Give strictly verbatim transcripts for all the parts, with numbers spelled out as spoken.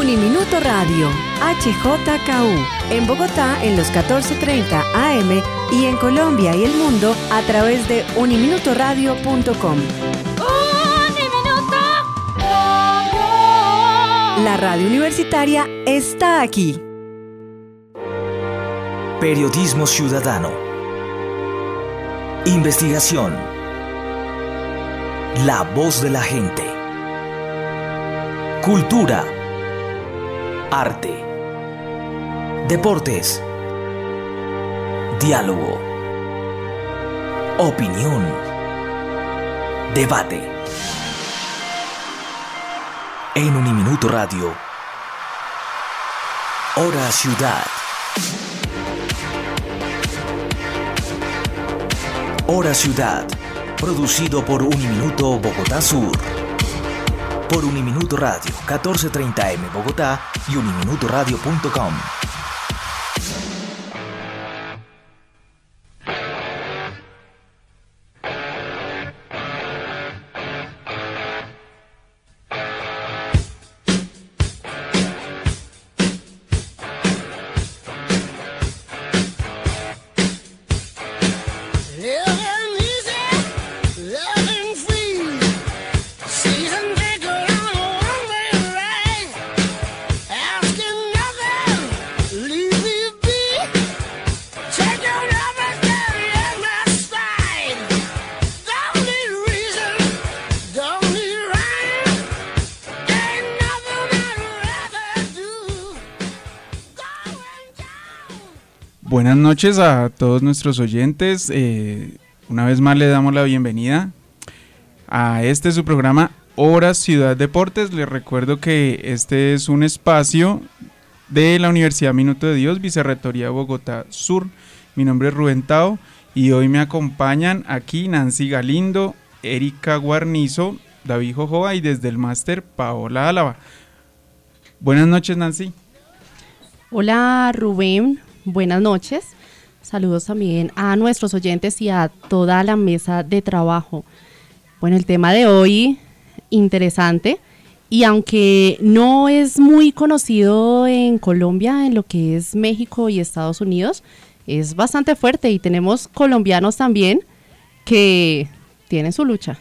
Uniminuto Radio, H J K U, en Bogotá en los catorce treinta A M y en Colombia y el mundo a través de uniminuto radio punto com. La radio universitaria está aquí. Periodismo ciudadano. Investigación. La voz de la gente. Cultura. Arte. Deportes. Diálogo. Opinión. Debate. En Uniminuto Radio. Hora Ciudad. Hora Ciudad. Producido por Uniminuto Bogotá Sur. Por Uniminuto Radio, catorce treinta A M Bogotá y uniminuto radio punto com. Buenas noches a todos nuestros oyentes, eh, una vez más le damos la bienvenida a este su programa Hora Ciudad Deportes. Les recuerdo que este es un espacio de la Universidad Minuto de Dios, Vicerrectoría Bogotá Sur. Mi nombre es Rubén Tao y hoy me acompañan aquí Nancy Galindo, Erika Guarnizo, David Jojoa y desde el máster Paola Álava. Buenas noches, Nancy. Hola, Rubén. Buenas noches, saludos también a nuestros oyentes y a toda la mesa de trabajo. Bueno, el tema de hoy, interesante, y aunque no es muy conocido en Colombia, en lo que es México y Estados Unidos, es bastante fuerte y tenemos colombianos también que tienen su lucha.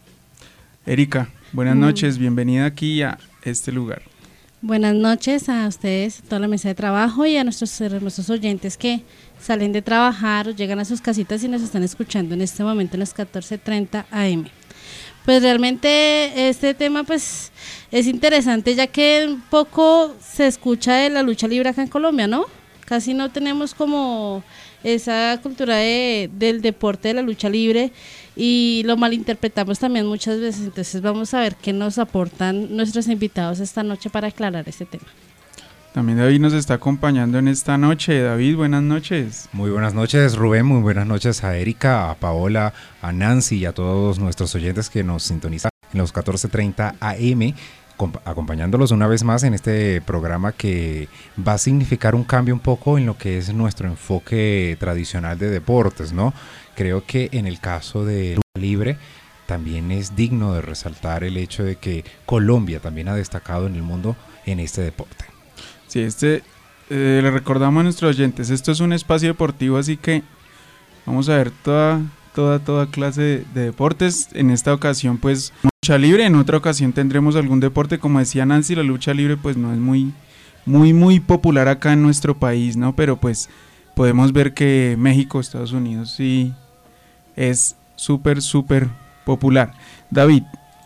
Erika, buenas mm. noches, bienvenida aquí a este lugar. Buenas noches a ustedes, a toda la mesa de trabajo y a nuestros, a nuestros oyentes que salen de trabajar o llegan a sus casitas y nos están escuchando en este momento en las catorce treinta A M. Pues realmente este tema pues es interesante, ya que poco se escucha de la lucha libre acá en Colombia, ¿no? Casi no tenemos como esa cultura de, del deporte de la lucha libre y lo malinterpretamos también muchas veces. Entonces vamos a ver qué nos aportan nuestros invitados esta noche para aclarar este tema. También David nos está acompañando en esta noche. David, buenas noches. Muy buenas noches, Rubén, muy buenas noches a Erika, a Paola, a Nancy y a todos nuestros oyentes que nos sintonizan en los catorce treinta A M, acompañándolos una vez más en este programa que va a significar un cambio un poco en lo que es nuestro enfoque tradicional de deportes, ¿no? Creo que en el caso de lucha libre también es digno de resaltar el hecho de que Colombia también ha destacado en el mundo en este deporte. Sí, este, eh, le recordamos a nuestros oyentes, esto es un espacio deportivo, así que vamos a ver toda, toda, toda clase de, de deportes. En esta ocasión pues lucha libre, en otra ocasión tendremos algún deporte. Como decía Nancy, la lucha libre pues no es muy, muy, muy popular acá en nuestro país, ¿no? Pero pues podemos ver que México, Estados Unidos sí es súper, súper popular. David,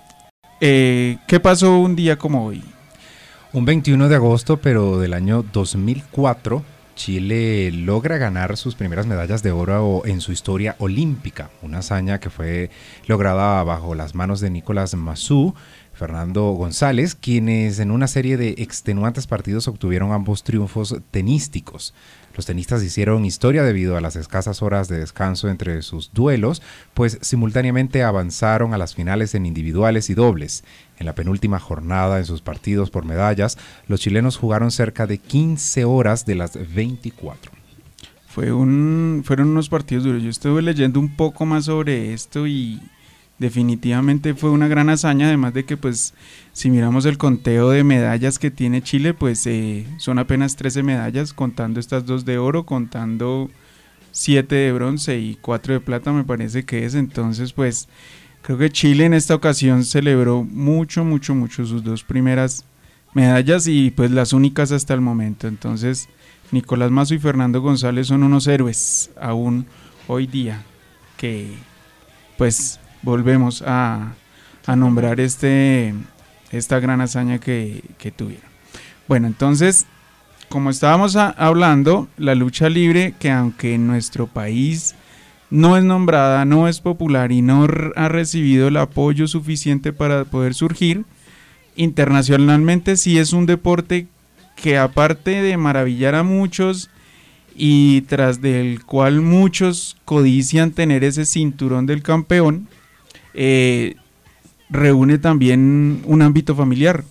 eh, ¿qué pasó un día como hoy? Un veintiuno de agosto, pero del año dos mil cuatro, Chile logra ganar sus primeras medallas de oro en su historia olímpica, una hazaña que fue lograda bajo las manos de Nicolás Massú, Fernando González, quienes en una serie de extenuantes partidos obtuvieron ambos triunfos tenísticos. Los tenistas hicieron historia debido a las escasas horas de descanso entre sus duelos, pues simultáneamente avanzaron a las finales en individuales y dobles. En la penúltima jornada en sus partidos por medallas, los chilenos jugaron cerca de quince horas de las veinticuatro. Fue un, fueron unos partidos duros. Yo estuve leyendo un poco más sobre esto y definitivamente fue una gran hazaña, además de que pues si miramos el conteo de medallas que tiene Chile, pues eh, son apenas trece medallas, contando estas dos de oro, contando siete de bronce y cuatro de plata me parece que es. Entonces pues creo que Chile en esta ocasión celebró mucho, mucho, mucho sus dos primeras medallas y pues las únicas hasta el momento. Entonces Nicolás Mazo y Fernando González son unos héroes aún hoy día, que pues volvemos a, a nombrar este, esta gran hazaña que, que tuvieron. Bueno, entonces, como estábamos a, hablando, la lucha libre, que aunque en nuestro país no es nombrada, no es popular y no ha recibido el apoyo suficiente para poder surgir, internacionalmente sí es un deporte que, aparte de maravillar a muchos y tras del cual muchos codician tener ese cinturón del campeón, eh, reúne también un ámbito familiar.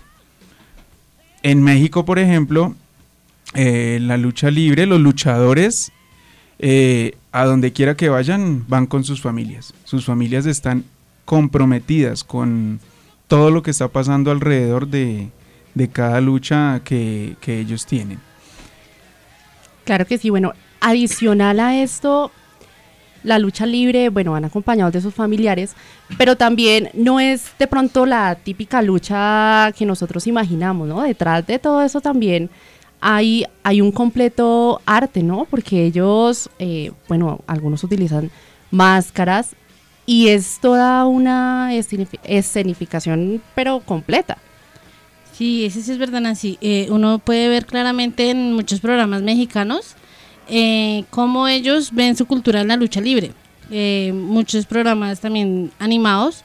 En México, por ejemplo, eh, la lucha libre, los luchadores, eh, a donde quiera que vayan, van con sus familias. Sus familias están comprometidas con todo lo que está pasando alrededor de, de cada lucha que, que ellos tienen. Claro que sí. Bueno, adicional a esto, la lucha libre, bueno, van acompañados de sus familiares, pero también no es de pronto la típica lucha que nosotros imaginamos, ¿no? Detrás de todo eso también hay, hay un completo arte, ¿no? Porque ellos, eh, bueno, algunos utilizan máscaras y es toda una escenificación, pero completa. Sí, eso sí es verdad, Nancy. Eh, uno puede ver claramente en muchos programas mexicanos Eh, cómo ellos ven su cultura en la lucha libre. Eh, muchos programas también animados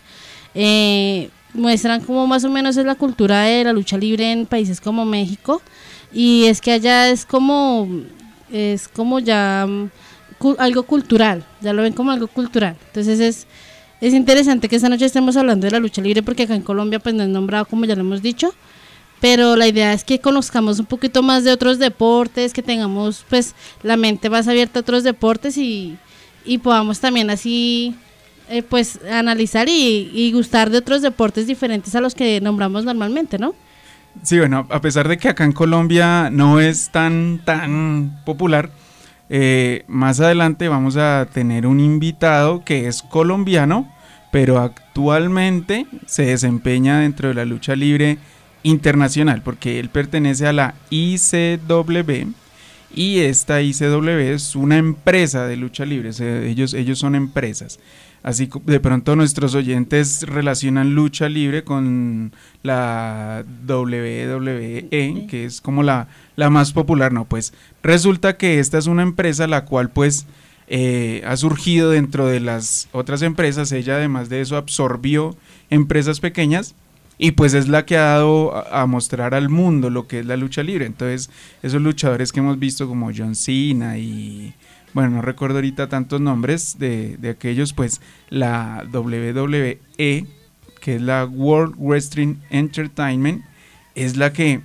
eh, muestran cómo más o menos es la cultura de la lucha libre en países como México, y es que allá es como es como ya cu- algo cultural, ya lo ven como algo cultural. Entonces es, es interesante que esta noche estemos hablando de la lucha libre, porque acá en Colombia pues no es nombrado, como ya lo hemos dicho, pero la idea es que conozcamos un poquito más de otros deportes, que tengamos pues la mente más abierta a otros deportes y, y podamos también así eh, pues analizar y, y gustar de otros deportes diferentes a los que nombramos normalmente, ¿no? Sí, bueno, a pesar de que acá en Colombia no es tan, tan popular, eh, más adelante vamos a tener un invitado que es colombiano, pero actualmente se desempeña dentro de la lucha libre internacional, porque él pertenece a la I C W, y esta I C W es una empresa de lucha libre. O sea, ellos, ellos son empresas. Así de pronto nuestros oyentes relacionan lucha libre con la W W E, que es como la, la más popular. No, pues resulta que esta es una empresa la cual pues eh, ha surgido dentro de las otras empresas. Ella además de eso absorbió empresas pequeñas, y pues es la que ha dado a, a mostrar al mundo lo que es la lucha libre. Entonces esos luchadores que hemos visto como John Cena y bueno, no recuerdo ahorita tantos nombres de, de aquellos, pues la W W E, que es la World Wrestling Entertainment, es la que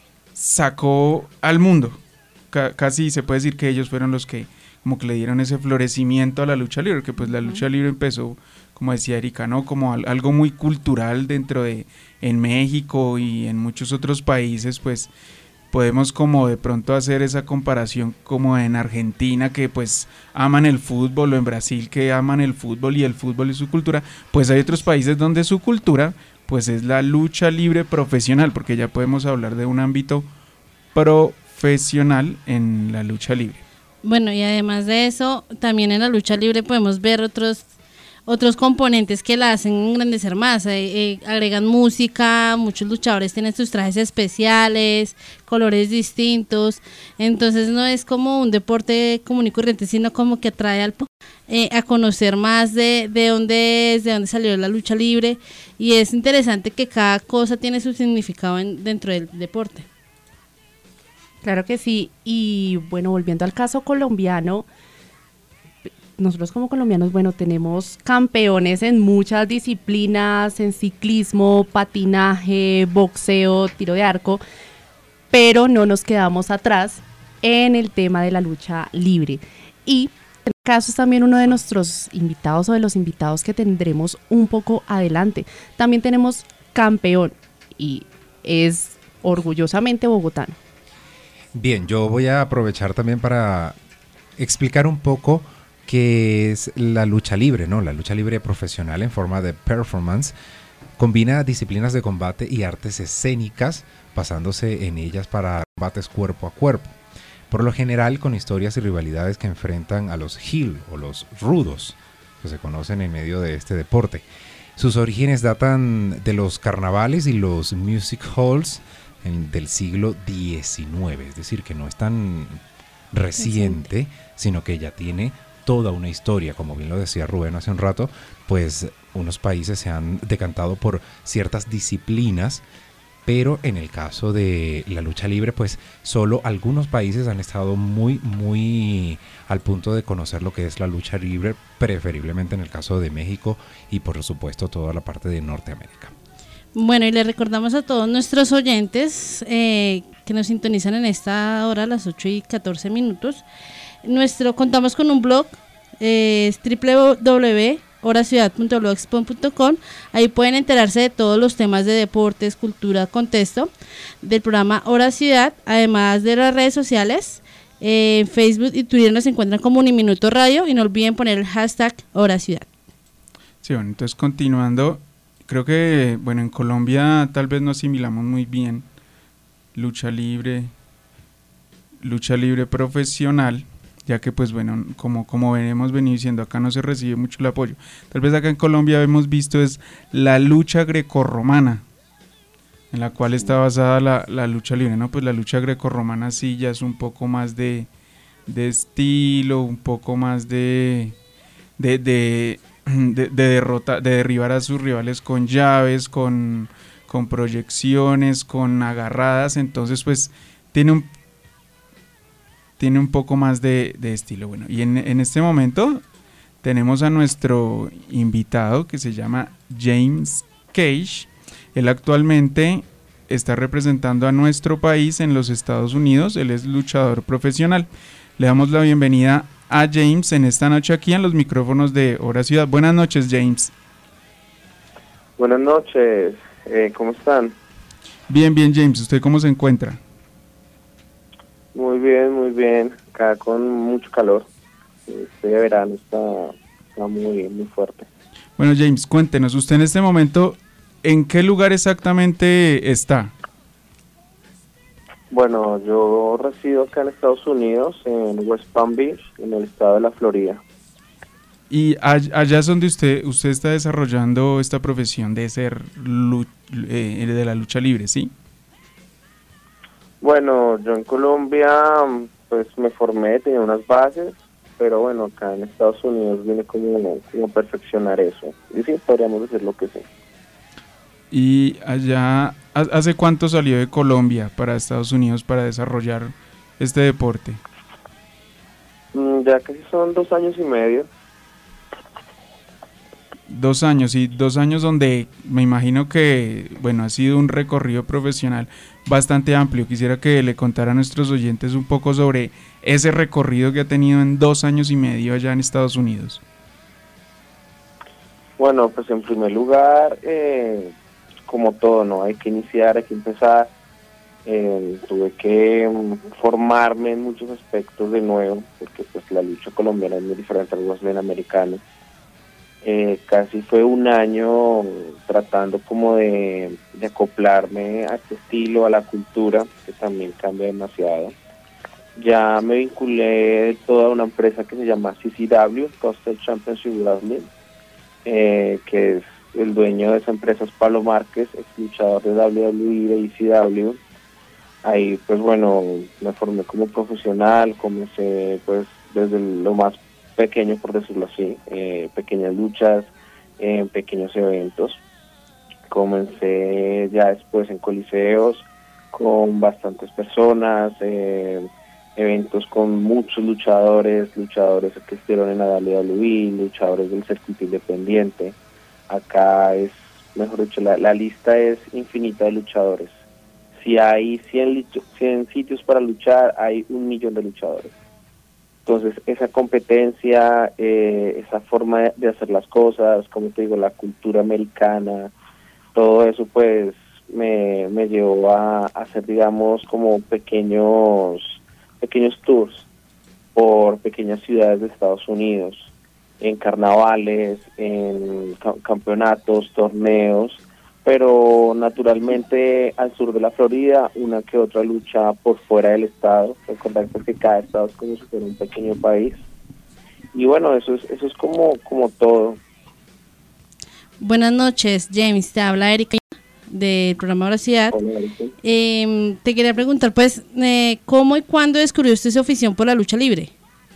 sacó al mundo. C- casi se puede decir que ellos fueron los que como que le dieron ese florecimiento a la lucha libre, que pues la lucha libre empezó, como decía Erika, ¿no? Como al, algo muy cultural dentro de, en México y en muchos otros países, pues podemos como de pronto hacer esa comparación como en Argentina, que pues aman el fútbol, o en Brasil, que aman el fútbol y el fútbol es su cultura. Pues hay otros países donde su cultura pues es la lucha libre profesional, porque ya podemos hablar de un ámbito profesional en la lucha libre. Bueno, y además de eso, también en la lucha libre podemos ver otros otros componentes que la hacen engrandecer más. Eh, eh, agregan música, muchos luchadores tienen sus trajes especiales, colores distintos, entonces no es como un deporte común y corriente, sino como que atrae al eh, a conocer más de, de dónde es, de dónde salió la lucha libre, y es interesante que cada cosa tiene su significado en, dentro del deporte. Claro que sí. Y bueno, volviendo al caso colombiano, nosotros como colombianos, bueno, tenemos campeones en muchas disciplinas, en ciclismo, patinaje, boxeo, tiro de arco, pero no nos quedamos atrás en el tema de la lucha libre. Y caso es también uno de nuestros invitados o de los invitados que tendremos un poco adelante. También tenemos campeón y es orgullosamente bogotano. Bien, yo voy a aprovechar también para explicar un poco qué es la lucha libre, ¿no? La lucha libre profesional en forma de performance combina disciplinas de combate y artes escénicas, basándose en ellas para combates cuerpo a cuerpo. Por lo general con historias y rivalidades que enfrentan a los heel o los rudos, que se conocen en medio de este deporte. Sus orígenes datan de los carnavales y los music halls en, del siglo diecinueve, es decir, que no es tan reciente, sino que ya tiene toda una historia. Como bien lo decía Rubén hace un rato, pues unos países se han decantado por ciertas disciplinas, pero en el caso de la lucha libre, pues solo algunos países han estado muy, muy al punto de conocer lo que es la lucha libre, preferiblemente en el caso de México y por supuesto toda la parte de Norteamérica. Bueno, y le recordamos a todos nuestros oyentes eh, que nos sintonizan en esta hora a las ocho y catorce minutos. Nuestro, contamos con un blog, eh, es doble u doble u doble u punto hora ciudad punto blogspot punto com. Ahí pueden enterarse de todos los temas de deportes, cultura, contexto del programa Hora Ciudad, además de las redes sociales. Eh, en Facebook y Twitter nos encuentran como Uniminuto Radio y no olviden poner el hashtag Hora Ciudad. Sí, bueno, entonces continuando, creo que, bueno, en Colombia tal vez no asimilamos muy bien lucha libre, lucha libre profesional, ya que pues bueno, como, como hemos venido diciendo, acá no se recibe mucho el apoyo. Tal vez acá en Colombia hemos visto es la lucha grecorromana, en la cual está basada la, la lucha libre, ¿no? Pues la lucha grecorromana sí ya es un poco más de, de estilo, un poco más de, de, de, de, de derrota, de derribar a sus rivales con llaves, con, con proyecciones, con agarradas, entonces pues tiene un tiene un poco más de, de estilo. Bueno, y en, en este momento tenemos a nuestro invitado que se llama James Cage. Él actualmente está representando a nuestro país en los Estados Unidos. Él es luchador profesional. Le damos la bienvenida a James en esta noche aquí en los micrófonos de Hora Ciudad. Buenas noches, James. Buenas noches, eh, ¿cómo están? Bien, bien, James. ¿Usted cómo se encuentra? Muy bien, muy bien, acá con mucho calor, este de verano está, está muy, muy fuerte. Bueno, James, cuéntenos, usted en este momento, ¿en qué lugar exactamente está? Bueno, yo resido acá en Estados Unidos, en West Palm Beach, en el estado de la Florida. Y allá es donde usted usted está desarrollando esta profesión de ser lu- eh, de la lucha libre, ¿sí? Bueno, yo en Colombia pues me formé, tenía unas bases, pero bueno, acá en Estados Unidos viene como, como perfeccionar eso. Y sí, podríamos decir lo que sí. Y allá, ¿hace cuánto salió de Colombia para Estados Unidos para desarrollar este deporte? Mm, ya casi son dos años y medio. Dos años, y dos años donde me imagino que, bueno, ha sido un recorrido profesional bastante amplio. Quisiera que le contara a nuestros oyentes un poco sobre ese recorrido que ha tenido en dos años y medio allá en Estados Unidos. Bueno, pues en primer lugar, eh, como todo, ¿no? Hay que iniciar, hay que empezar. Eh, tuve que um, formarme en muchos aspectos de nuevo, porque pues la lucha colombiana es muy diferente al wrestling americano. Eh, casi fue un año tratando como de, de acoplarme a este estilo, a la cultura, que también cambia demasiado. Ya me vinculé de toda una empresa que se llama C C W, Coastal Championship Wrestling, eh, que es el dueño de esa empresa es Pablo Márquez, ex luchador de W W E y E C W. Ahí pues bueno, me formé como profesional, comencé pues desde lo más pequeño, por decirlo así, eh, pequeñas luchas, en eh, pequeños eventos. Comencé ya después en coliseos con bastantes personas, eh, eventos con muchos luchadores, luchadores que estuvieron en la W W E, luchadores del circuito independiente. Acá es, mejor dicho, la, la lista es infinita de luchadores. Si hay cien, cien sitios para luchar, hay un millón de luchadores. Entonces, esa competencia, eh, esa forma de, de hacer las cosas, como te digo, la cultura americana, todo eso pues me, me llevó a, a hacer, digamos, como pequeños, pequeños tours por pequeñas ciudades de Estados Unidos, en carnavales, en ca- campeonatos, torneos, pero naturalmente al sur de la Florida, una que otra lucha por fuera del estado. Recordar pues, que cada estado es como si fuera un pequeño país. Y bueno, eso es eso es como como todo. Buenas noches, James. Te habla Erika del programa Veracidad. Hola, Erika. Eh, te quería preguntar, pues, eh, ¿cómo y cuándo descubrió usted su afición por la lucha libre?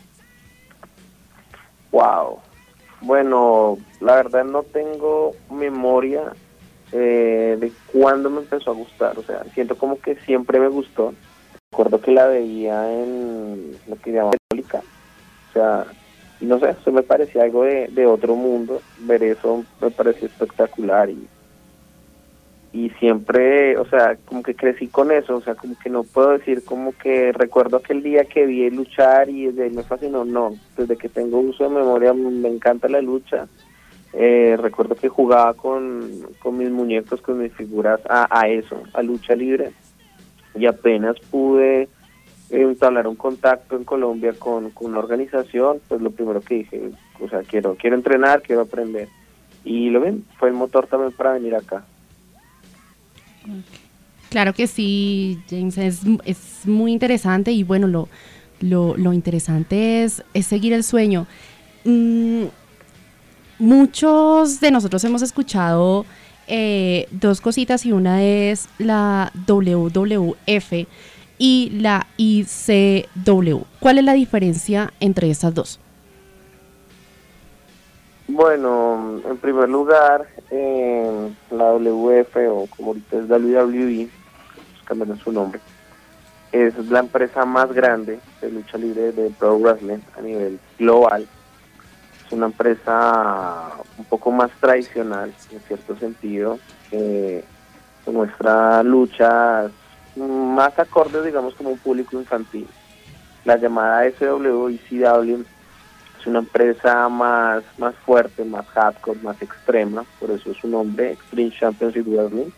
Wow. Bueno, la verdad no tengo memoria eh, de cuándo me empezó a gustar. O sea, siento como que siempre me gustó. Recuerdo que la veía en lo que llaman Católica. O sea, y no sé, eso me parecía algo de, de otro mundo. Ver eso me pareció espectacular y y siempre, o sea, como que crecí con eso, o sea, como que no puedo decir como que recuerdo aquel día que vi luchar y desde ahí me fascinó, no, desde que tengo uso de memoria me encanta la lucha. Eh, recuerdo que jugaba con, con mis muñecos, con mis figuras a, a eso, a lucha libre, y apenas pude eh, entablar un contacto en Colombia con, con una organización, pues lo primero que dije, o sea, quiero quiero entrenar, quiero aprender, y lo ven, fue el motor también para venir acá. Claro que sí, James, es, es muy interesante y bueno, lo, lo, lo interesante es, es seguir el sueño. Mm, muchos de nosotros hemos escuchado eh, dos cositas y una es la W W F y la I C W. ¿Cuál es la diferencia entre estas dos? Bueno, en primer lugar, eh, la W F, o como ahorita es W W E, cambiando su nombre, es la empresa más grande de lucha libre de Pro Wrestling a nivel global. Es una empresa un poco más tradicional, en cierto sentido, que muestra luchas más acordes, digamos, como un público infantil. La llamada S W y C W es una empresa más, más fuerte, más hardcore, más extrema, por eso es su nombre, Extreme Championship Wrestling.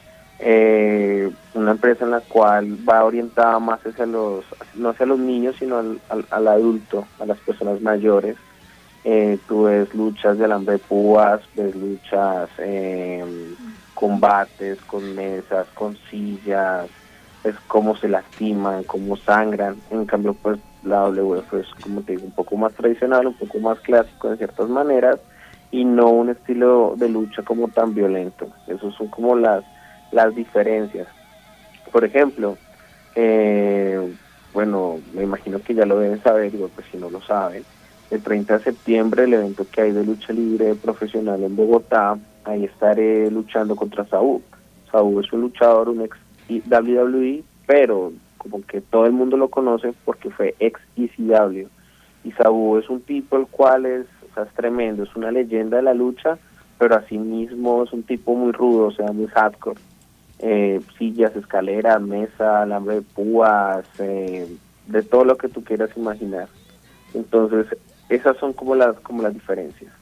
Eh, una empresa en la cual va orientada más hacia los, no hacia los niños, sino al, al, al adulto, a las personas mayores. Eh, tú ves luchas de alambre de púas, ves luchas, eh, combates con mesas, con sillas, es cómo se lastiman, cómo sangran. En cambio, pues la W F es, como te digo, un poco más tradicional, un poco más clásico en ciertas maneras, y no un estilo de lucha como tan violento. Esas son como las, las diferencias. Por ejemplo, eh, bueno, me imagino que ya lo deben saber, digo, pues si no lo saben, el treinta de septiembre, el evento que hay de lucha libre profesional en Bogotá, ahí estaré luchando contra Saúl. Saúl es un luchador, un ex W W E, pero como que todo el mundo lo conoce porque fue ex E C W. Y Saúl es un tipo el cual es, o sea, es tremendo, es una leyenda de la lucha, pero asimismo es un tipo muy rudo, o sea, muy hardcore. Eh, sillas, escaleras, mesa, alambre de púas, eh, de todo lo que tú quieras imaginar. Entonces, esas son como las como las diferencias.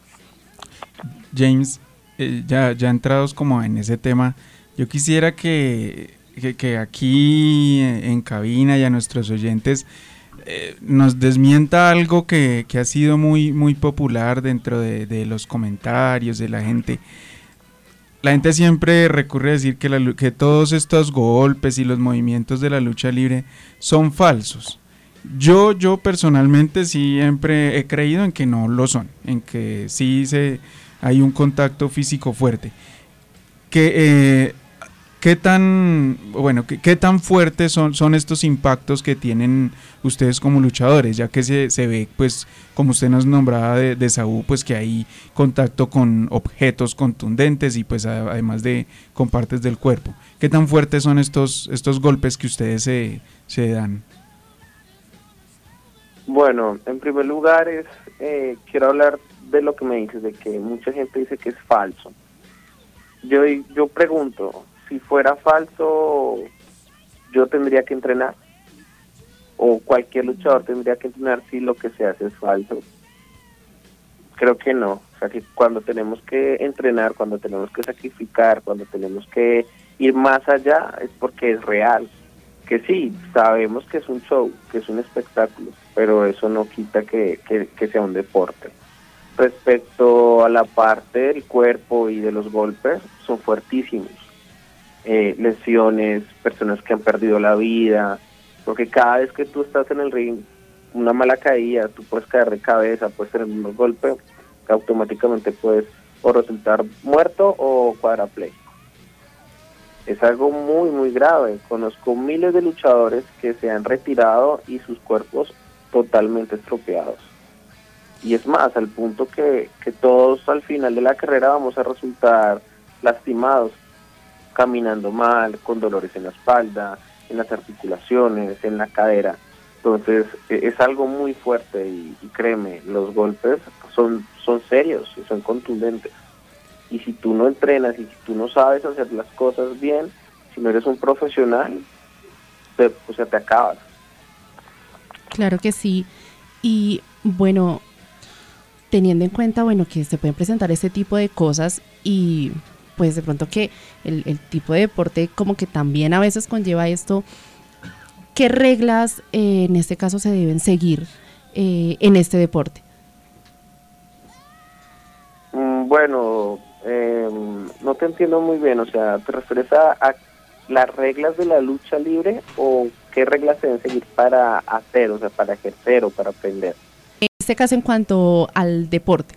James, eh, ya, ya entrados como en ese tema, yo quisiera que, que, que aquí en cabina y a nuestros oyentes eh, nos desmienta algo que, que ha sido muy, muy popular dentro de, de los comentarios de la gente. La gente siempre recurre a decir que, la, que todos estos golpes y los movimientos de la lucha libre son falsos. Yo, yo personalmente siempre he creído en que no lo son, en que sí se, hay un contacto físico fuerte. Que, eh, ¿Qué tan, bueno, qué, qué tan fuertes son, son estos impactos que tienen ustedes como luchadores? Ya que se, se ve, pues, como usted nos nombraba de, de Saúl, pues que hay contacto con objetos contundentes y pues a, además de con partes del cuerpo. ¿Qué tan fuertes son estos, estos golpes que ustedes se, se dan? Bueno, en primer lugar es, eh, quiero hablar de lo que me dices, de que mucha gente dice que es falso. Yo, yo pregunto, si fuera falso, ¿yo tendría que entrenar? o cualquier luchador tendría que entrenar si lo que se hace es falso. Creo que no, o sea que cuando tenemos que entrenar, cuando tenemos que sacrificar, cuando tenemos que ir más allá es porque es real. Que sí, sabemos que es un show, que es un espectáculo, pero eso no quita que, que, que sea un deporte. Respecto a la parte del cuerpo y de los golpes, son fuertísimos. Eh, lesiones, personas que han perdido la vida, porque cada vez que tú estás en el ring, una mala caída, tú puedes caer de cabeza, puedes tener un golpe, que automáticamente puedes o resultar muerto o cuadrapléjico. Es algo muy muy grave. Conozco miles de luchadores que se han retirado y sus cuerpos totalmente estropeados. Y es más, al punto que, que todos al final de la carrera vamos a resultar lastimados, caminando mal, con dolores en la espalda, en las articulaciones, en la cadera. Entonces es algo muy fuerte y, y créeme, los golpes son, son serios y son contundentes. Y si tú no entrenas y si tú no sabes hacer las cosas bien, si no eres un profesional, te, o sea, te acabas. Claro que sí. Y bueno, teniendo en cuenta, bueno, que se pueden presentar este tipo de cosas y pues de pronto que el, el tipo de deporte como que también a veces conlleva esto, ¿qué reglas eh, en este caso se deben seguir eh, en este deporte? Mm, bueno, eh, no te entiendo muy bien, o sea, ¿te refieres a, a las reglas de la lucha libre o qué reglas se deben seguir para hacer, o sea, para ejercer o para aprender? En este caso en cuanto al deporte.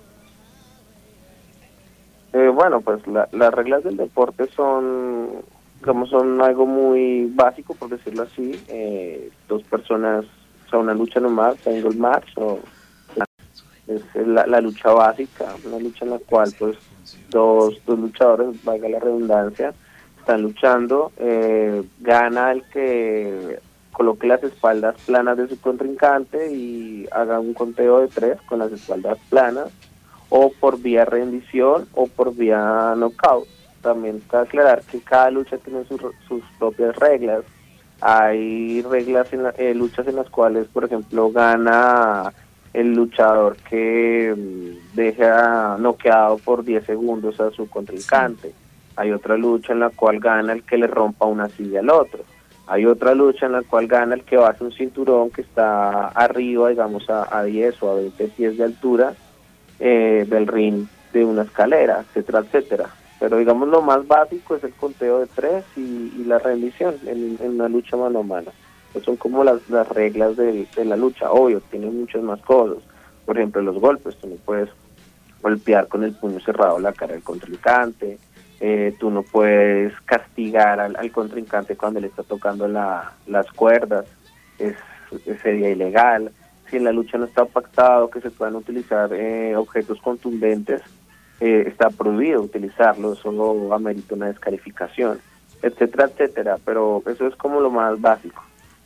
Eh, bueno, pues la, las reglas del deporte son, digamos, son algo muy básico, por decirlo así. Eh, dos personas, o sea, una lucha normal, single match, o es la, la lucha básica, una lucha en la cual, pues, dos, dos luchadores, valga la redundancia, están luchando. Eh, gana el que coloque las espaldas planas de su contrincante y haga un conteo de tres con las espaldas planas, o por vía rendición o por vía knockout. También cabe aclarar que cada lucha tiene sus, sus propias reglas. Hay reglas en la, eh, luchas en las cuales, por ejemplo, gana el luchador que um, deja noqueado por diez segundos a su contrincante. Hay otra lucha en la cual gana el que le rompa una silla al otro. Hay otra lucha en la cual gana el que va a hacer un cinturón que está arriba, digamos, a, a diez o a veinte pies de altura, Eh, del ring de una escalera, etcétera, etcétera. Pero digamos lo más básico es el conteo de tres y, y la rendición en, en una lucha mano a mano. Pues son como las, las reglas de, de la lucha. Obvio, tienen muchas más cosas. Por ejemplo, los golpes. Tú no puedes golpear con el puño cerrado la cara del contrincante. Eh, tú no puedes castigar al, al contrincante cuando le está tocando la, las cuerdas. Es, sería ilegal. Si en la lucha no está pactado que se puedan utilizar eh, objetos contundentes, eh, está prohibido utilizarlos, solo amerita una descalificación, etcétera, etcétera. Pero eso es como lo más básico.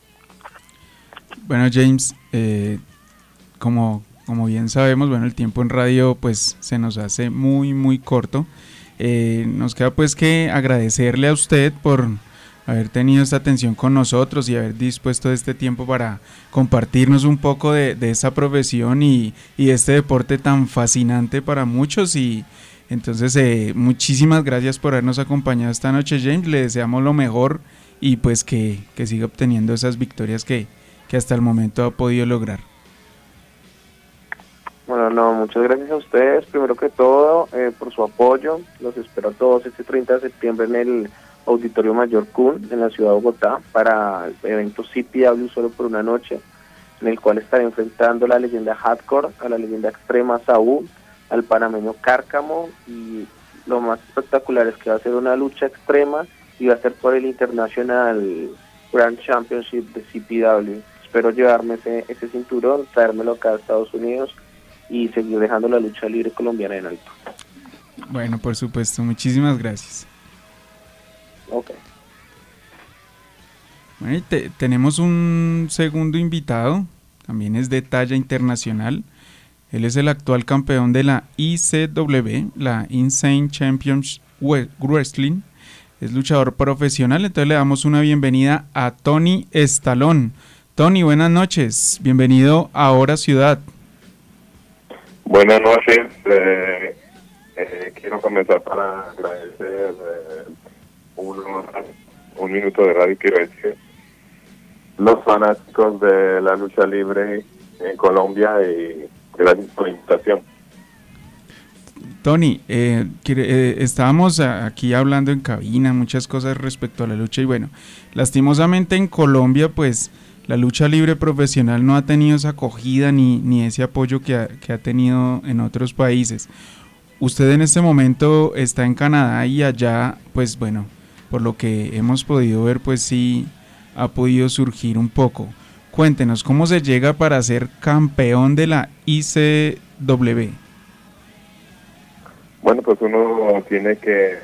Bueno, James, eh, como, como bien sabemos, bueno, el tiempo en radio pues se nos hace muy, muy corto. Eh, nos queda pues que agradecerle a usted por haber tenido esta atención con nosotros y haber dispuesto este tiempo para compartirnos un poco de, de esta profesión y, y este deporte tan fascinante para muchos. Y entonces eh, muchísimas gracias por habernos acompañado esta noche, James. Le deseamos lo mejor y pues que, que siga obteniendo esas victorias que, que hasta el momento ha podido lograr. Bueno, no, muchas gracias a ustedes, primero que todo, eh, por su apoyo. Los espero a todos este treinta de septiembre en el Auditorio Mayor Kun en la ciudad de Bogotá para el evento C P W Solo por una Noche, en el cual estaré enfrentando a la leyenda hardcore, a la leyenda extrema Saúl, al panameño Cárcamo, y lo más espectacular es que va a ser una lucha extrema y va a ser por el International Grand Championship de C P W. Espero llevarme ese, ese cinturón, traérmelo acá a Estados Unidos y seguir dejando la lucha libre colombiana en alto. Bueno, por supuesto, muchísimas gracias. Okay. Bueno, y te, tenemos un segundo invitado, también es de talla internacional. Él es el actual campeón de la I C W, la Insane Champions Wrestling. Es luchador profesional, entonces le damos una bienvenida a Tony Stallone. Tony, buenas noches. Bienvenido a Hora Ciudad. Buenas noches. Eh, eh, quiero comenzar para agradecer eh, uno, un minuto de radio, quiero decir, los fanáticos de la lucha libre en Colombia, y gracias por la invitación. Tony, eh, eh, estábamos aquí hablando en cabina muchas cosas respecto a la lucha y bueno, lastimosamente en Colombia pues la lucha libre profesional no ha tenido esa acogida ni, ni ese apoyo que ha, que ha tenido en otros países. Usted en este momento está en Canadá y allá pues bueno, por lo que hemos podido ver pues sí ha podido surgir un poco. Cuéntenos, ¿cómo se llega para ser campeón de la I C W? Bueno, pues uno tiene que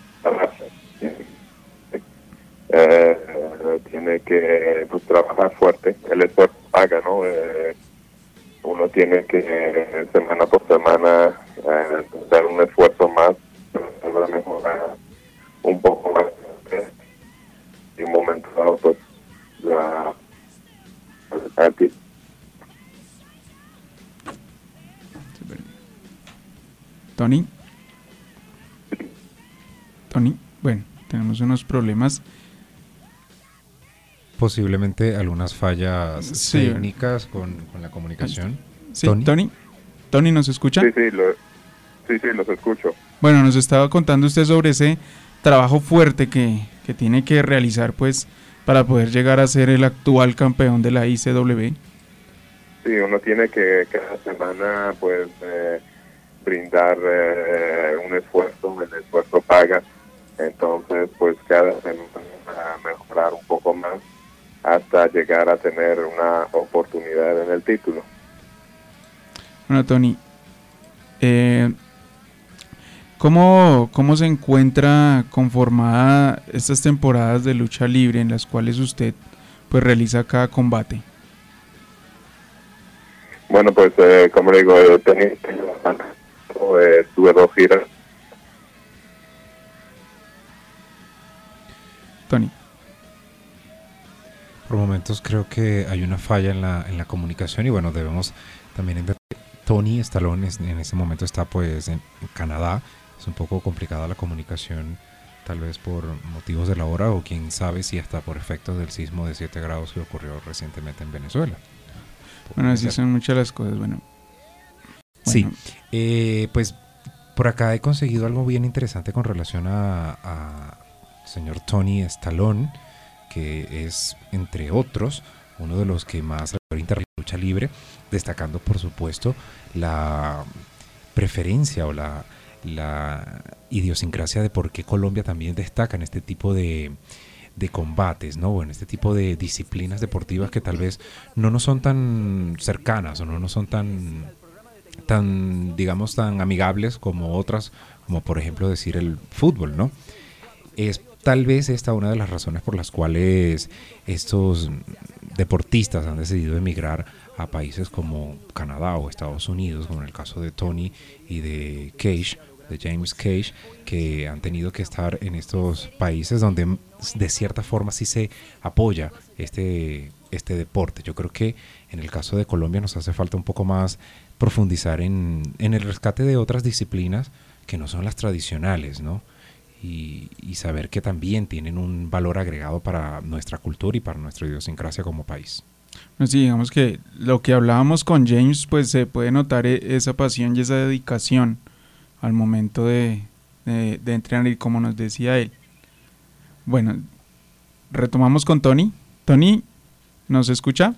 eh, tiene que pues, trabajar fuerte, el esfuerzo paga, ¿no? Eh, uno tiene que semana por semana eh, dar un esfuerzo más para mejorar un poco más, eh, y un momento dado pues la anti Tony Tony, bueno, tenemos unos problemas. Posiblemente algunas fallas sí, técnicas con, con la comunicación. Sí, Tony. Tony, Tony, ¿nos escucha? Sí, sí, lo, sí, sí, los escucho. Bueno, nos estaba contando usted sobre ese trabajo fuerte que, que tiene que realizar, pues, para poder llegar a ser el actual campeón de la I C W. Sí, uno tiene que cada semana, pues, eh, brindar eh, un esfuerzo, el esfuerzo paga. Entonces, pues cada semana mejorar un poco más hasta llegar a tener una oportunidad en el título. Bueno, Tony, eh, ¿cómo, ¿cómo se encuentra conformada estas temporadas de lucha libre en las cuales usted pues realiza cada combate? Bueno, pues eh, como le digo, he tenido, eh, tuve dos giras. Tony. Por momentos creo que hay una falla en la, en la comunicación y bueno, debemos también entender que Tony Stallone en ese momento está pues en Canadá. Es un poco complicada la comunicación, tal vez por motivos de la hora o quién sabe si hasta por efectos del sismo de siete grados que ocurrió recientemente en Venezuela. Bueno, así son muchas las cosas, bueno. Sí, bueno. Eh, pues por acá he conseguido algo bien interesante con relación a... a señor Tony Stallone, que es, entre otros, uno de los que más orienta la lucha libre, destacando, por supuesto, la preferencia o la, la idiosincrasia de por qué Colombia también destaca en este tipo de, de combates, ¿no? O en este tipo de disciplinas deportivas que tal vez no nos son tan cercanas o no nos son tan, tan, digamos, tan amigables como otras, como por ejemplo decir el fútbol, ¿no? Es tal vez esta una de las razones por las cuales estos deportistas han decidido emigrar a países como Canadá o Estados Unidos, como en el caso de Tony y de Cage, de James Cage, que han tenido que estar en estos países donde de cierta forma sí se apoya este, este deporte. Yo creo que en el caso de Colombia nos hace falta un poco más profundizar en, en el rescate de otras disciplinas que no son las tradicionales, ¿no? Y, y saber que también tienen un valor agregado para nuestra cultura y para nuestra idiosincrasia como país. Pues sí, digamos que lo que hablábamos con James, pues se puede notar esa pasión y esa dedicación al momento de, de, de entrenar y como nos decía él. Bueno, retomamos con Tony. Tony, ¿nos escucha?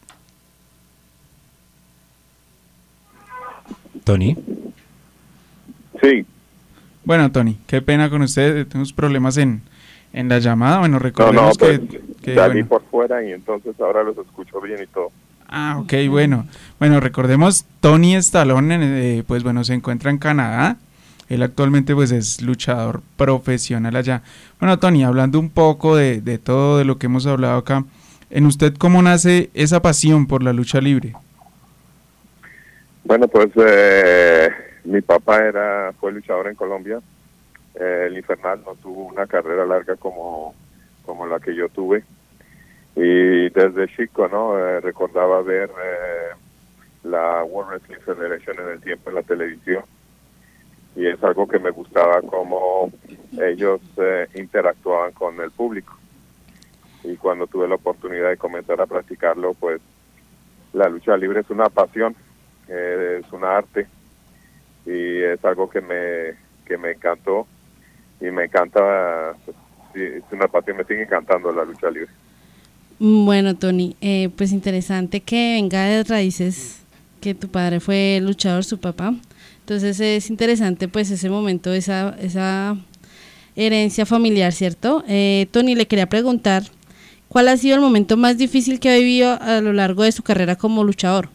Tony. Sí. Bueno, Tony, qué pena con usted, tenemos problemas en, en la llamada. Bueno, recordemos no, no, que, pues, que salí bueno. por fuera y entonces ahora los escucho bien y todo. Ah, ok, bueno. Bueno, recordemos, Tony Stallone, eh, pues bueno, se encuentra en Canadá. Él actualmente pues es luchador profesional allá. Bueno, Tony, hablando un poco de, de todo de lo que hemos hablado acá, ¿en usted cómo nace esa pasión por la lucha libre? Bueno, pues eh, mi papá era fue luchador en Colombia. Eh, el Infernal no tuvo una carrera larga como, como la que yo tuve. Y desde chico, ¿no? Eh, recordaba ver eh, la World Wrestling Federation en el tiempo en la televisión. Y es algo que me gustaba, cómo ellos eh, interactuaban con el público. Y cuando tuve la oportunidad de comenzar a practicarlo, pues la lucha libre es una pasión, eh, es un arte, y es algo que me, que me encantó, y me encanta, pues, sí, es una pasión, me sigue encantando la lucha libre. Bueno, Tony, eh, pues interesante que venga de raíces, que tu padre fue luchador, su papá. Entonces es interesante pues ese momento, esa, esa herencia familiar, ¿cierto? Eh, Tony, le quería preguntar, ¿cuál ha sido el momento más difícil que ha vivido a lo largo de su carrera como luchador?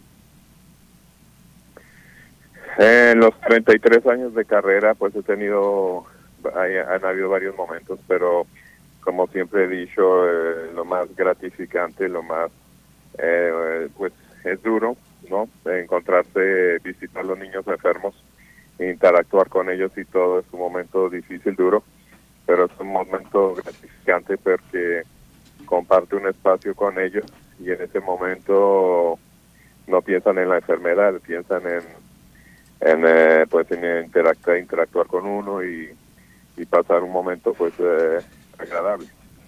En los treinta y tres años de carrera, pues he tenido, hay, han habido varios momentos, pero como siempre he dicho, eh, lo más gratificante, lo más, eh, pues es duro, ¿no? Encontrarse, visitar a los niños enfermos, interactuar con ellos y todo es un momento difícil, duro, pero es un momento gratificante porque comparte un espacio con ellos y en ese momento no piensan en la enfermedad, piensan en, en eh, pues en interactuar, interactuar con uno y, y pasar un momento pues eh, agradable.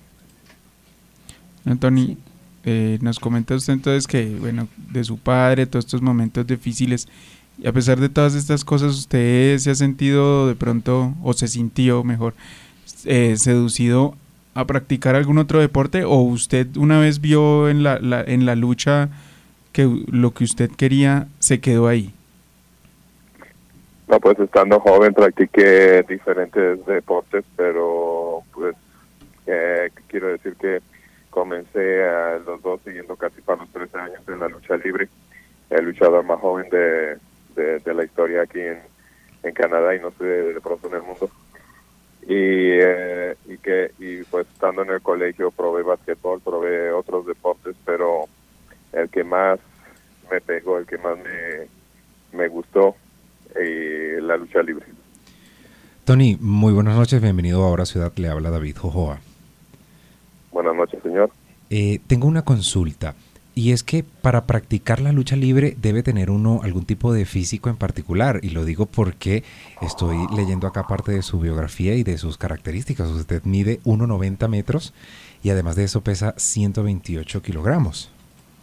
Anthony, eh, nos comenta usted entonces que, bueno, de su padre, todos estos momentos difíciles, y a pesar de todas estas cosas, ¿usted se ha sentido de pronto, o se sintió mejor, eh, seducido a practicar algún otro deporte, o usted una vez vio en la, la, en la lucha que lo que usted quería se quedó ahí? No, pues estando joven practiqué diferentes deportes, pero pues eh, quiero decir que comencé a los dos siguiendo casi para los trece años en la lucha libre, el luchador más joven de, de, de la historia aquí en, en Canadá y no sé, de pronto en el mundo. Y, eh, y que y pues estando en el colegio probé basquetbol, probé otros deportes, pero el que más me pegó, el que más me, me gustó, eh, la lucha libre. Tony, muy buenas noches, bienvenido a Ahora Ciudad, le habla David Jojoa. Buenas noches, señor. Eh, tengo una consulta, y es que para practicar la lucha libre debe tener uno algún tipo de físico en particular, y lo digo porque estoy leyendo acá parte de su biografía y de sus características. Usted mide uno noventa metros y además de eso pesa ciento veintiocho kilogramos.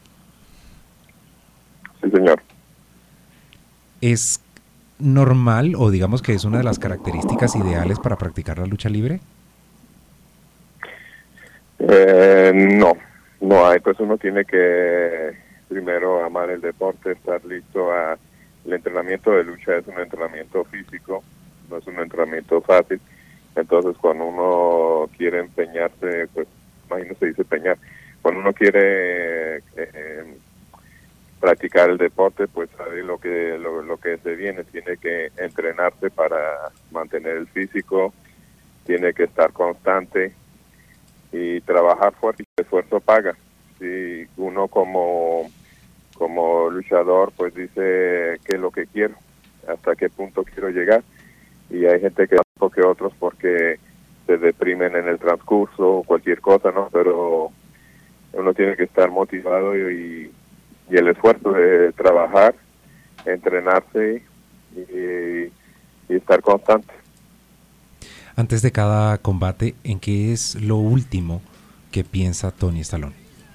Sí, señor. ¿Es normal o digamos que es una de las características ideales para practicar la lucha libre? Eh, no, no hay, pues uno tiene que primero amar el deporte, estar listo a... El entrenamiento de lucha es un entrenamiento físico, no es un entrenamiento fácil, entonces cuando uno quiere empeñarse, pues, imagínese, se dice empeñar, cuando uno quiere eh, practicar el deporte, pues sabe lo que, lo, lo que se viene, tiene que entrenarse para mantener el físico, tiene que estar constante, y trabajar fuerte, y el esfuerzo paga. Si uno como como luchador pues dice qué es lo que quiero, hasta qué punto quiero llegar, y hay gente que más que otros porque se deprimen en el transcurso o cualquier cosa, ¿no? Pero uno tiene que estar motivado y, y el esfuerzo de trabajar, entrenarse y, y estar constante. Antes de cada combate, ¿en qué es lo último que piensa Tony Stallone?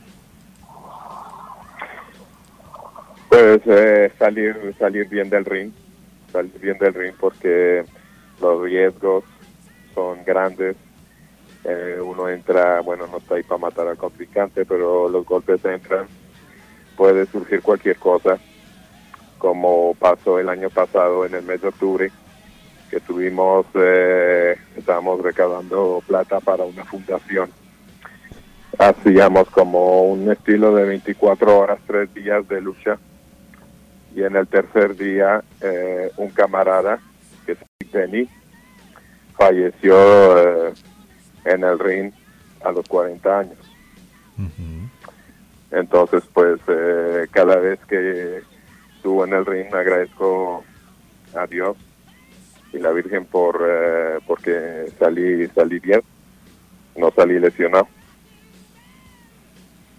Pues eh, salir salir bien del ring, salir bien del ring porque los riesgos son grandes. Eh, uno entra, bueno, no está ahí para matar al contrincante, pero los golpes entran, puede surgir cualquier cosa, como pasó el año pasado en el mes de octubre, que tuvimos, eh, estábamos recaudando plata para una fundación. Hacíamos como un estilo de veinticuatro horas, tres días de lucha, y en el tercer día eh, un camarada, que es Benny, falleció eh, en el ring a los cuarenta años. Uh-huh. Entonces, pues, eh, cada vez que estuvo en el ring agradezco a Dios y la Virgen por eh, porque salí salí bien, no salí lesionado.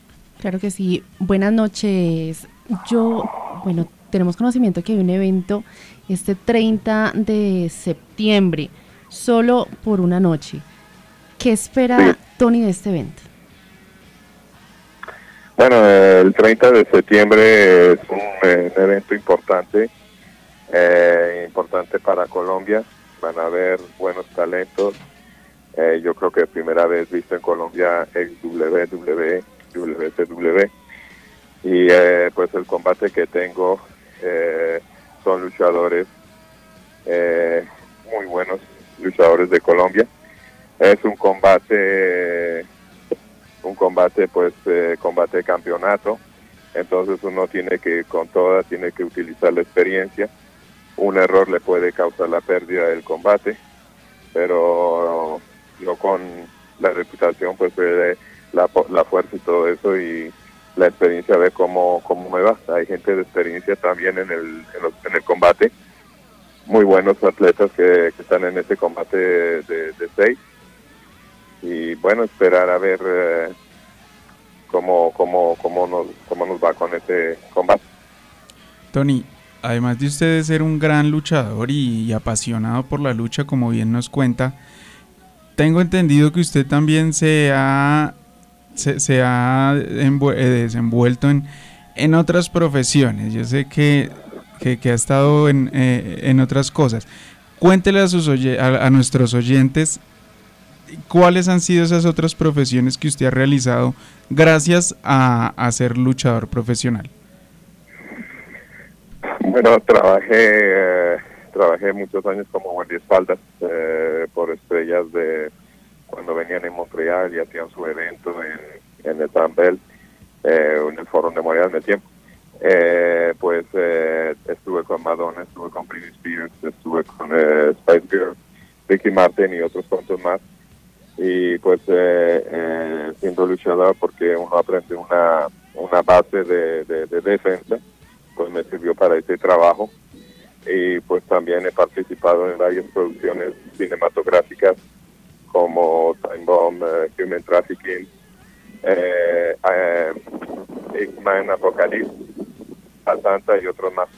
Claro que sí. Buenas noches. Yo, bueno, tenemos conocimiento que hay un evento este treinta de septiembre, solo por una noche. ¿Qué espera sí. Tony de este evento? Bueno, el treinta de septiembre es un, eh, un evento importante, eh, importante para Colombia. Van a haber buenos talentos. Eh, yo creo que primera vez visto en Colombia el W W E, W C W. Y eh, pues el combate que tengo eh, son luchadores eh, muy buenos, luchadores de Colombia. Es un combate, un combate pues eh, combate de campeonato. Entonces uno tiene que con toda, tiene que utilizar la experiencia. Un error le puede causar la pérdida del combate, pero yo con la reputación pues de la, la fuerza y todo eso y la experiencia, ver cómo, cómo me va. Hay gente de experiencia también en el, en, los, en el combate, muy buenos atletas que, que están en este combate de, de, de seis, y bueno, esperar a ver eh, cómo, cómo, cómo, nos, cómo nos va con este combate. Tony, además de usted de ser un gran luchador y, y apasionado por la lucha, como bien nos cuenta, tengo entendido que usted también se ha, se, se ha envu- eh, desenvuelto en, en otras profesiones. Yo sé que, que, que ha estado en, eh, en otras cosas. Cuéntele a, sus oye- a, a nuestros oyentes cuáles han sido esas otras profesiones que usted ha realizado gracias a, a ser luchador profesional. Bueno, trabajé... Eh... Trabajé muchos años como guardaespaldas eh, por estrellas de cuando venían en Montreal y hacían su evento en, en el Tambel, eh, en el Foro Memorial de tiempo. Eh, pues eh, estuve con Madonna, estuve con Britney Spears, estuve con eh, Spice Girls, Ricky Martin y otros cuantos más. Y pues eh, eh, siendo luchador, porque uno aprende una, una base de, de, de defensa, pues me sirvió para ese trabajo. Y pues también he participado en varias producciones cinematográficas como Time Bomb, uh, Human Trafficking, eh, eh, X-Men, Apocalypse, Atlanta y otros más.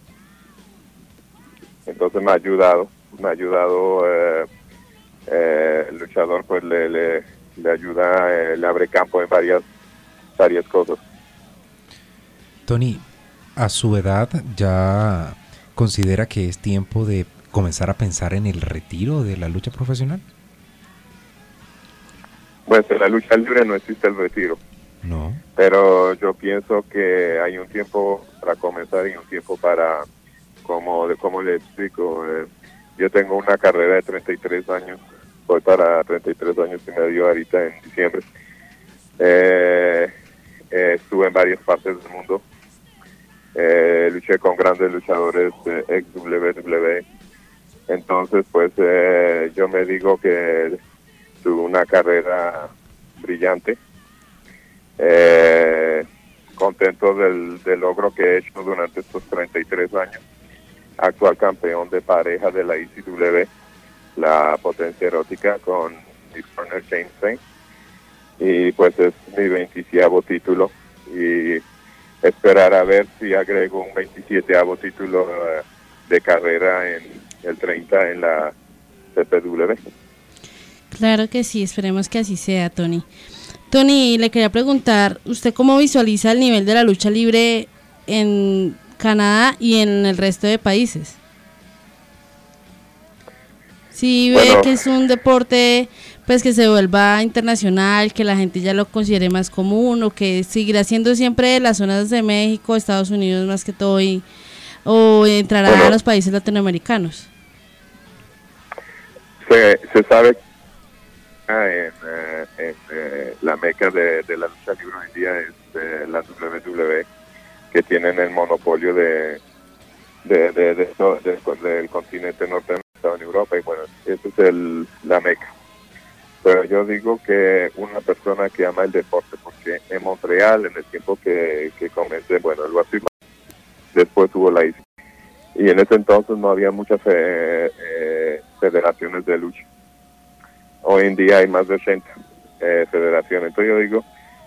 Entonces me ha ayudado, me ha ayudado, eh, eh, el luchador pues le, le, le ayuda, eh, le abre campo en varias, varias cosas. Tony, a su edad ya... ¿considera que es tiempo de comenzar a pensar en el retiro de la lucha profesional? Pues en la lucha libre no existe el retiro. No. Pero yo pienso que hay un tiempo para comenzar y un tiempo para, como, de, como le explico, eh, yo tengo una carrera de treinta y tres años, voy para treinta y tres años y medio ahorita en diciembre. Eh, eh, estuve en varias partes del mundo. Eh, luché con grandes luchadores eh, ex W W E. Entonces pues eh, yo me digo que tuve una carrera brillante, eh, contento del, del logro que he hecho durante estos treinta y tres años, actual campeón de pareja de la I C W, la potencia erótica, con mi partner James Saint, y pues es mi veintisiete título, y esperar a ver si agrego un veintisiete título uh, de carrera en el treinta en la C P W. Claro que sí, esperemos que así sea, Tony. Tony, le quería preguntar, ¿usted cómo visualiza el nivel de la lucha libre en Canadá y en el resto de países? Si ve Bueno, que es un deporte pues que se vuelva internacional, que la gente ya lo considere más común, o que seguirá siendo siempre las zonas de México, Estados Unidos más que todo, y, o entrará bueno, a los países latinoamericanos. Se, se sabe en, eh, en eh, la meca de, de la lucha libre hoy en día es eh, la W W E, que tienen el monopolio de, de, de, de, de, de del continente norteamericano en Europa, y bueno, esa es el, la meca. Pero yo digo que una persona que ama el deporte, porque en Montreal, en el tiempo que, que comencé, bueno, lo afirmó, después hubo la I C, y en ese entonces no había muchas eh, eh, federaciones de lucha. Hoy en día hay más de ochenta eh, federaciones. Entonces yo digo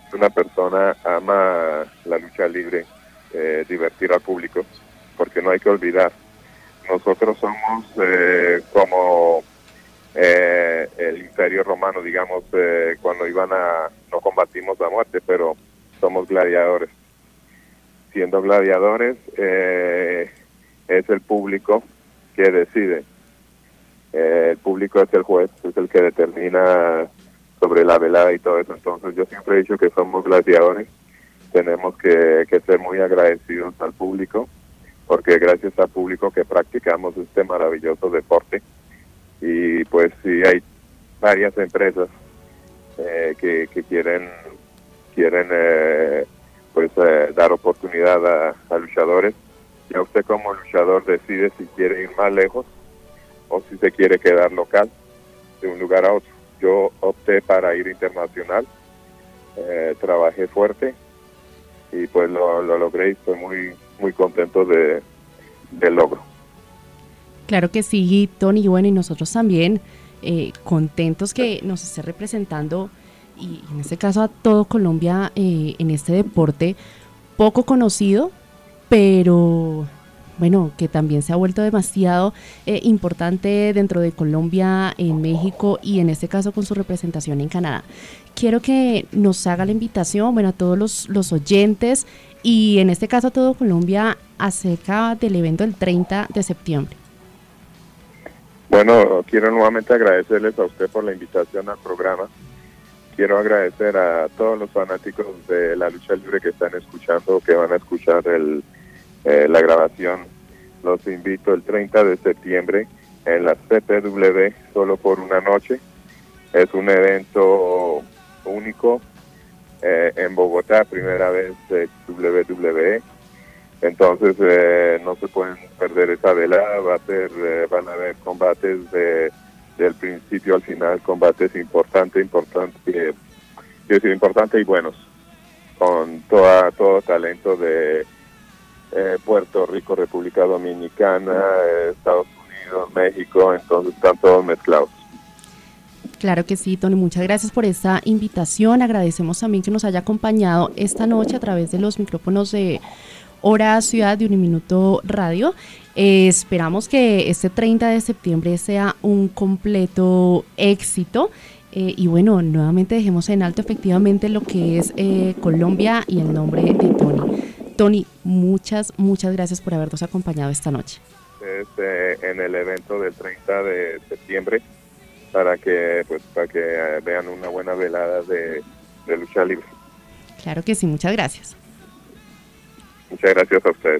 una persona ama la lucha libre, eh, divertir al público, porque no hay que olvidar, nosotros somos eh, como eh, el Imperio Romano, digamos, eh, cuando iban a, no combatimos la muerte, pero somos gladiadores. Siendo gladiadores, eh, es el público que decide. Eh, el público es el juez, es el que determina sobre la velada y todo eso. Entonces yo siempre he dicho que somos gladiadores, tenemos que, que ser muy agradecidos al público, porque gracias al público que practicamos este maravilloso deporte. Y pues sí, hay varias empresas eh, que, que quieren quieren eh, pues eh, dar oportunidad a, a luchadores. Ya usted como luchador decide si quiere ir más lejos o si se quiere quedar local de un lugar a otro. Yo opté para ir internacional, eh, trabajé fuerte y pues lo, lo logré y estoy muy muy contento de, del logro. Claro que sí, Tony, bueno, y nosotros también eh, contentos que nos esté representando, y en este caso a todo Colombia eh, en este deporte poco conocido, pero bueno, que también se ha vuelto demasiado eh, importante dentro de Colombia, en México y en este caso con su representación en Canadá. Quiero que nos haga la invitación, bueno, a todos los, los oyentes y en este caso a todo Colombia acerca del evento del treinta de septiembre. Bueno, quiero nuevamente agradecerles a usted por la invitación al programa. Quiero agradecer a todos los fanáticos de la lucha libre que están escuchando, que van a escuchar el, eh, la grabación. Los invito el treinta de septiembre en la C P W, solo por una noche. Es un evento único eh, en Bogotá, primera vez de W W E. Entonces eh, no se pueden perder esa velada. Va a ser, eh, van a haber combates de, del principio al final, combates importantes, importantes, eh, quiero decir, importantes y buenos, con toda, todo talento de eh, Puerto Rico, República Dominicana, eh, Estados Unidos, México, entonces están todos mezclados. Claro que sí, Tony, muchas gracias por esta invitación. Agradecemos también que nos haya acompañado esta noche a través de los micrófonos de Hora Ciudad de Uniminuto Radio. Eh, esperamos que este treinta de septiembre sea un completo éxito. Eh, y bueno, nuevamente dejemos en alto efectivamente lo que es eh, Colombia y el nombre de Tony. Tony, muchas, muchas gracias por habernos acompañado esta noche. Este, en el evento del treinta de septiembre, para que pues para que eh, vean una buena velada de, de lucha libre. Claro que sí, muchas gracias. Muchas gracias a ustedes.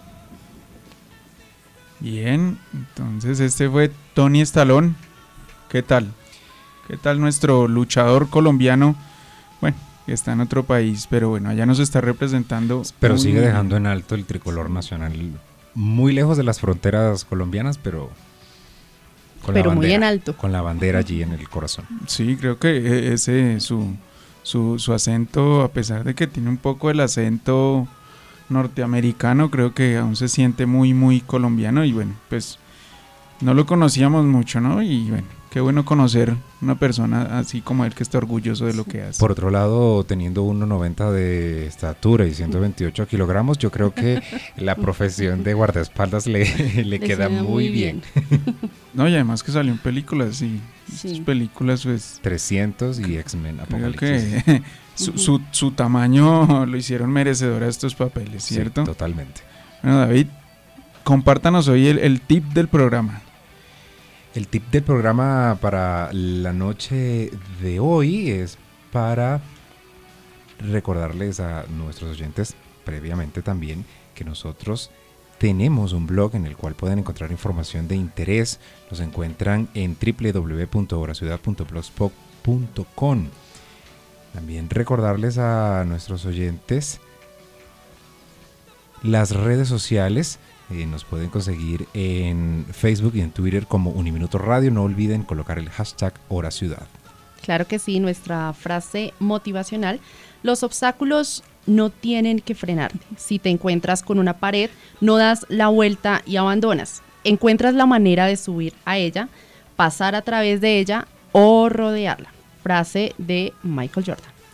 Bien, entonces este fue Tony Estalón. ¿Qué tal? ¿Qué tal nuestro luchador colombiano? Bueno, que está en otro país, pero bueno, allá nos está representando. Pero muy sigue bien. dejando en alto el tricolor nacional, muy lejos de las fronteras colombianas, pero con pero la bandera, muy en alto. con la bandera allí en el corazón. Sí, creo que ese su, su, su acento, a pesar de que tiene un poco el acento norteamericano, creo que aún se siente muy, muy colombiano y bueno, pues no lo conocíamos mucho, ¿no? Y bueno, qué bueno conocer una persona así como él que está orgulloso de lo que hace. Por otro lado, teniendo uno noventa de estatura y ciento veintiocho kilogramos, yo creo que la profesión de guardaespaldas le, le, le queda muy, muy bien. bien. No, y además que salió en películas, y sí. Estas películas pues... trescientos y X-Men Creo Apocalipsis. que su, uh-huh. su, su tamaño lo hicieron merecedor a estos papeles, ¿cierto? Sí, totalmente. Bueno, David, compártanos hoy el, el tip del programa. El tip del programa para la noche de hoy es para recordarles a nuestros oyentes previamente también que nosotros tenemos un blog en el cual pueden encontrar información de interés. Nos encuentran en w w w punto hora ciudad punto blogspot punto com. También recordarles a nuestros oyentes las redes sociales. Eh, nos pueden conseguir en Facebook y en Twitter como Uniminuto Radio. No olviden colocar el hashtag Hora Ciudad. Claro que sí, nuestra frase motivacional: los obstáculos no tienen que frenarte. Si te encuentras con una pared, no das la vuelta y abandonas. Encuentras la manera de subir a ella, pasar a través de ella o rodearla. Frase de Michael Jordan.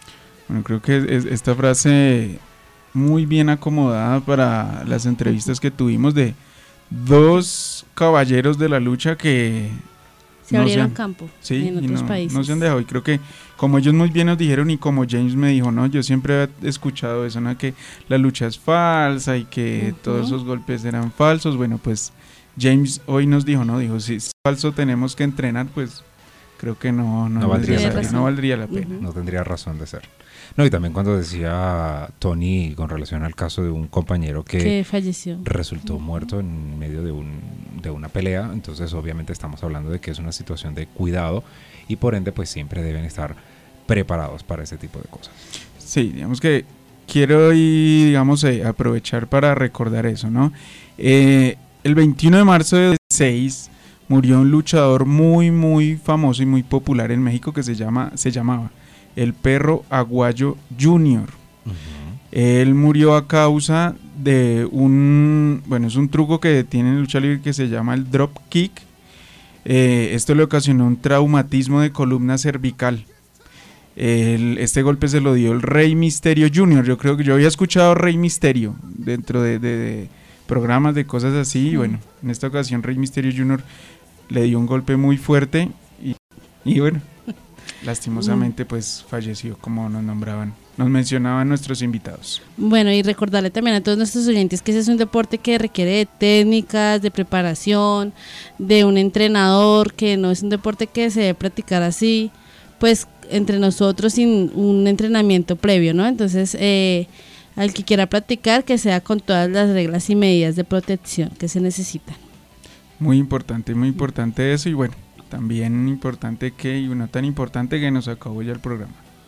Bueno, creo que es esta frase muy bien acomodada para las entrevistas que tuvimos de dos caballeros de la lucha que se no abrieron se han, campo sí, en otros no, países. no se han dejado. Y creo que como ellos muy bien nos dijeron y como James me dijo, no, yo siempre he escuchado eso, ¿no? Que la lucha es falsa y que uh-huh. todos esos golpes eran falsos. Bueno, pues James hoy nos dijo, no, dijo, si es falso tenemos que entrenar, pues creo que no, no, no, valdría, la no valdría la pena. Uh-huh. No tendría razón de ser. No, y también cuando decía Tony con relación al caso de un compañero que, que falleció, resultó uh-huh. muerto en medio de, un, de una pelea, entonces obviamente estamos hablando de que es una situación de cuidado y por ende pues siempre deben estar preparados para ese tipo de cosas. Sí, digamos que quiero y digamos eh, aprovechar para recordar eso, ¿no? Eh, el veintiuno de marzo de seis murió un luchador muy muy famoso y muy popular en México que se llama se llamaba el Perro Aguayo junior Uh-huh. Él murió a causa de un, bueno, es un truco que tiene en lucha libre que se llama el drop kick. Eh, esto le ocasionó un traumatismo de columna cervical. El, este golpe se lo dio el Rey Misterio junior Yo creo que yo había escuchado Rey Misterio dentro de, de, de programas de cosas así. Y bueno, en esta ocasión Rey Misterio junior le dio un golpe muy fuerte y, y bueno, lastimosamente pues falleció, como nos nombraban, nos mencionaban nuestros invitados. Bueno, y recordarle también a todos nuestros oyentes que ese es un deporte que requiere de técnicas, de preparación, de un entrenador, que no es un deporte que se debe practicar así, pues entre nosotros sin un entrenamiento previo, ¿no? Entonces, eh, al que quiera practicar, que sea con todas las reglas y medidas de protección que se necesitan. Muy importante, muy importante eso, y bueno, también importante que, y no tan importante que nos acabó ya el programa.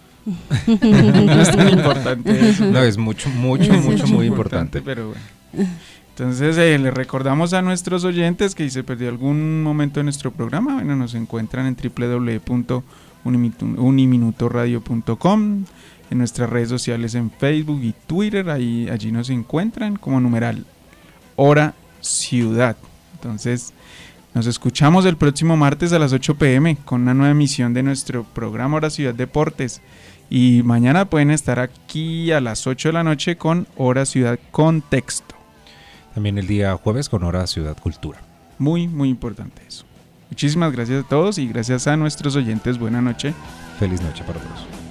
No es tan importante eso. No, es mucho, mucho, es mucho, muy importante. importante. Pero bueno. Entonces, eh, le recordamos a nuestros oyentes que si se perdió algún momento de nuestro programa, bueno, nos encuentran en doble u doble u doble u punto uniminuto radio punto com, en nuestras redes sociales en Facebook y Twitter, ahí, allí nos encuentran como numeral Hora Ciudad. Entonces, nos escuchamos el próximo martes a las ocho pm con una nueva emisión de nuestro programa Hora Ciudad Deportes. Y mañana pueden estar aquí a las ocho de la noche con Hora Ciudad Contexto. También el día jueves con Hora Ciudad Cultura. Muy, muy importante eso. Muchísimas gracias a todos y gracias a nuestros oyentes. Buena noche. Feliz noche para todos.